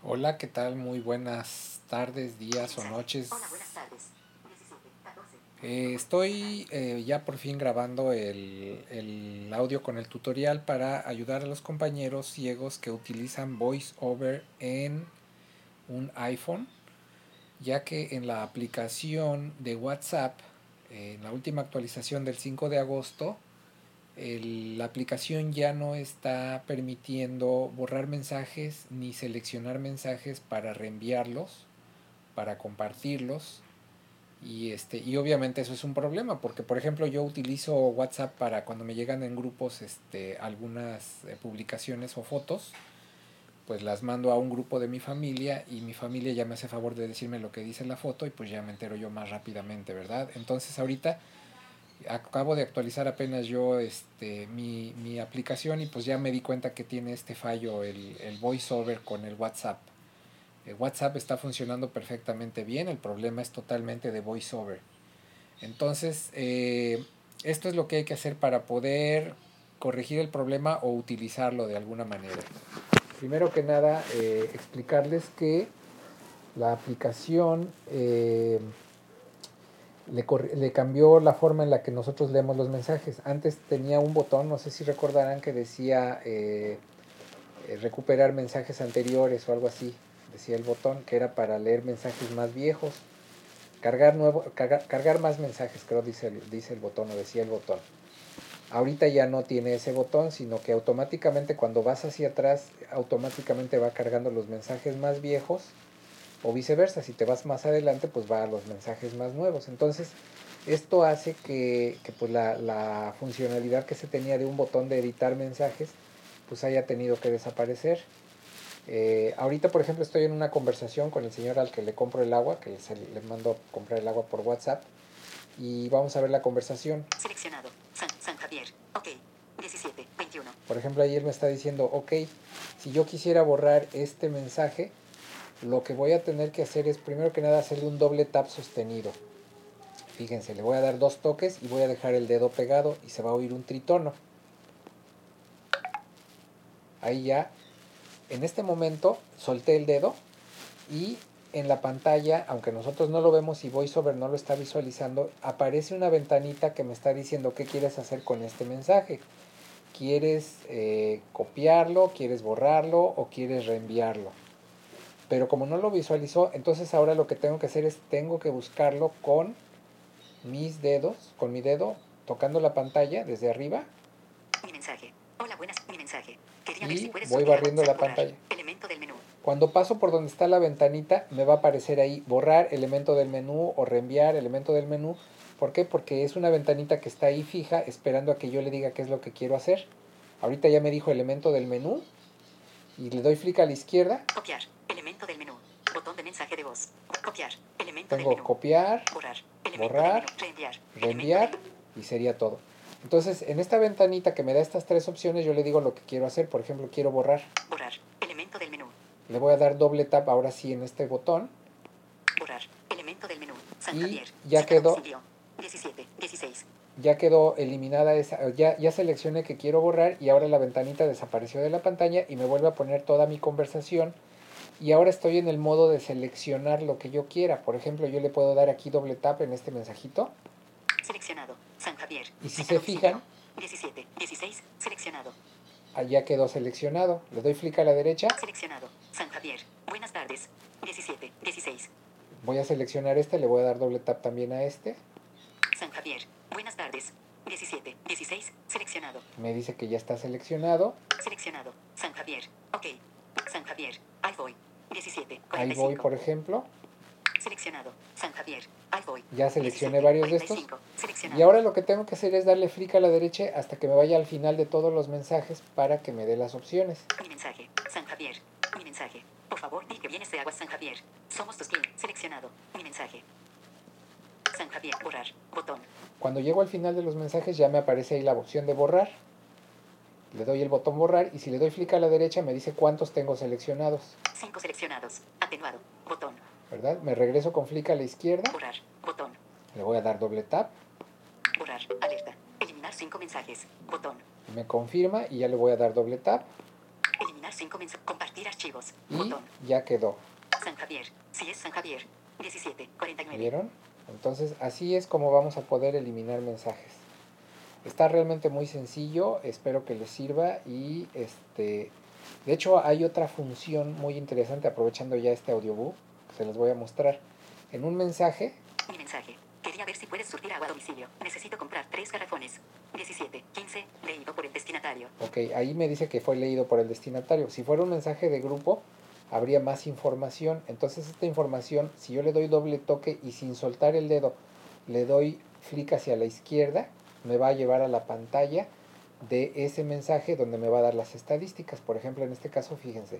Hola, ¿qué tal? Muy buenas tardes, días o noches. Hola, buenas tardes. 17, 14. Estoy ya por fin grabando el audio con el tutorial para ayudar a los compañeros ciegos que utilizan VoiceOver en un iPhone, ya que en la aplicación de WhatsApp, en la última actualización del 5 de agosto, la aplicación ya no está permitiendo borrar mensajes ni seleccionar mensajes para reenviarlos, para compartirlos. Y obviamente eso es un problema porque, por ejemplo, yo utilizo WhatsApp para cuando me llegan en grupos algunas publicaciones o fotos, pues las mando a un grupo de mi familia y mi familia ya me hace favor de decirme lo que dice la foto y pues ya me entero yo más rápidamente, ¿verdad? Entonces ahorita acabo de actualizar apenas yo mi aplicación y pues ya me di cuenta que tiene este fallo el VoiceOver con el WhatsApp. El WhatsApp está funcionando perfectamente bien, el problema es totalmente de VoiceOver. Entonces, esto es lo que hay que hacer para poder corregir el problema o utilizarlo de alguna manera. Primero que nada, explicarles que la aplicación le cambió la forma en la que nosotros leemos los mensajes. Antes tenía un botón, no sé si recordarán, que decía recuperar mensajes anteriores o algo así. Decía el botón que era para leer mensajes más viejos. Cargar más mensajes, creo dice el botón o decía el botón. Ahorita ya no tiene ese botón, sino que automáticamente cuando vas hacia atrás, automáticamente va cargando los mensajes más viejos o viceversa. Si te vas más adelante, pues va a los mensajes más nuevos. Entonces, esto hace que pues la funcionalidad que se tenía de un botón de editar mensajes, pues haya tenido que desaparecer. Ahorita, por ejemplo, estoy en una conversación con el señor al que le compro el agua, que le mando a comprar el agua por WhatsApp, y vamos a ver la conversación. Seleccionado. San Javier. Ok. 17, 21. Por ejemplo, ayer me está diciendo, ok, si yo quisiera borrar este mensaje, lo que voy a tener que hacer es, primero que nada, hacerle un doble tap sostenido. Fíjense, le voy a dar 2 toques y voy a dejar el dedo pegado y se va a oír un tritono. Ahí ya, en este momento, solté el dedo y en la pantalla, aunque nosotros no lo vemos y VoiceOver no lo está visualizando, aparece una ventanita que me está diciendo qué quieres hacer con este mensaje. ¿Quieres copiarlo, quieres borrarlo o quieres reenviarlo? Pero como no lo visualizó, entonces ahora lo que tengo que hacer es tengo que buscarlo con mis dedos, con mi dedo, tocando la pantalla desde arriba Mi mensaje. Hola, buenas. Mi mensaje. Quería ver si y puedes voy subrayar. barriendo la Borrar. pantalla. Elemento del menú. Cuando paso por donde está la ventanita, me va a aparecer ahí borrar elemento del menú o reenviar elemento del menú. ¿Por qué? Porque es una ventanita que está ahí fija esperando a que yo le diga qué es lo que quiero hacer. Ahorita ya me dijo elemento del menú y le doy clic a la izquierda. Copiar. Elemento del menú. Botón de mensaje de voz. Copiar. Elemento del Tengo menú. copiar, Borrar. Elemento del borrar, menú. Reenviar. Elemento del reenviar menú. y sería todo. Entonces, en esta ventanita que me da estas tres opciones, yo le digo lo que quiero hacer. Por ejemplo, quiero borrar. Borrar. Elemento del menú. Le voy a dar doble tap ahora sí en este botón Borrar. Elemento del menú. San y Javier. ya Cita quedó, domicilio. 17, 16. ya quedó eliminada esa, ya seleccioné que quiero borrar y ahora la ventanita desapareció de la pantalla y me vuelve a poner toda mi conversación y ahora estoy en el modo de seleccionar lo que yo quiera. Por ejemplo, yo le puedo dar aquí doble tap en este mensajito Seleccionado. San Javier. y si Cita se domicilio. fijan, 17, 16. Seleccionado. allá quedó seleccionado. Le doy clic a la derecha, Seleccionado. San Javier. Buenas tardes. 17, 16. voy a seleccionar este, le voy a dar doble tap también a este. San Javier. Buenas tardes. 17, 16. Seleccionado. Me dice que ya está seleccionado. Seleccionado. San Javier. Ok. San Javier. Ahí voy. 17, Ahí voy, 45. por ejemplo. Seleccionado. San Javier. Ahí voy. Ya seleccioné 17, varios de estos. 45. Y Seleccionado. ahora lo que tengo que hacer es darle clic a la derecha hasta que me vaya al final de todos los mensajes para que me dé las opciones. Mi mensaje. San Javier. Mi mensaje. Por favor, di que vienes de Aguas San Javier. Somos tus clientes. Seleccionado. Mi mensaje. San Javier. Borrar. Botón. Cuando llego al final de los mensajes ya me aparece ahí la opción de borrar. Le doy el botón borrar y si le doy clic a la derecha me dice cuántos tengo seleccionados. 5 seleccionados. Atenuado. Botón. ¿Verdad? Me regreso con clic a la izquierda. Borrar. Botón. Le voy a dar doble tap. Borrar. Alerta. Eliminar 5 mensajes. Botón. Me confirma y ya le voy a dar doble tap. Eliminar 5 mensajes. Compartir archivos. Y Botón. ya quedó. San Javier. Si es San Javier. 17:49. ¿Vieron? Entonces así es como vamos a poder eliminar mensajes. Está realmente muy sencillo, espero que les sirva y de hecho hay otra función muy interesante aprovechando ya este audiobook que se los voy a mostrar. En un mensaje, Mi mensaje. Quería ver si puedes surtir agua a domicilio. Necesito comprar 3 garrafones. 17:15. Leído por el destinatario. ok, ahí me dice que fue leído por el destinatario. Si fuera un mensaje de grupo, habría más información. Entonces esta información, si yo le doy doble toque y sin soltar el dedo, le doy flick hacia la izquierda, me va a llevar a la pantalla de ese mensaje donde me va a dar las estadísticas. Por ejemplo, en este caso, fíjense,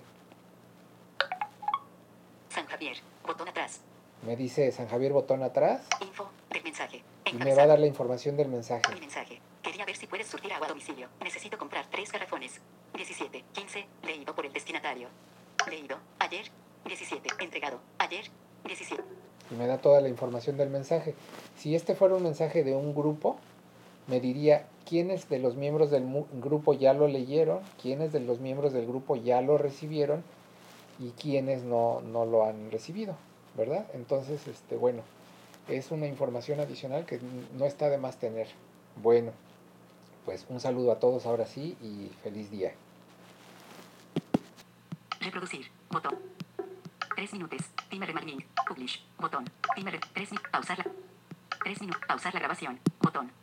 San Javier. Botón atrás. me dice San Javier botón atrás Info del mensaje. y me va a dar Encabezado. la información del mensaje. Mi mensaje. Quería ver si puedes surtir agua a domicilio. Necesito comprar 3 garrafones. 17:15. Leído por el destinatario. Leído. Ayer. 17. Entregado. Ayer. 17. Y me da toda la información del mensaje. Si este fuera un mensaje de un grupo, me diría quiénes de los miembros del grupo ya lo leyeron, quiénes de los miembros del grupo ya lo recibieron y quiénes no lo han recibido, ¿verdad? Entonces, bueno, es una información adicional que no está de más tener. Bueno, pues un saludo a todos ahora sí y feliz día. Reproducir. Botón. 3 minutos. Timer remaining. Publish. Botón. Timer. 3 minutos. Pausar la. 3 minutos. Pausar la grabación. Botón.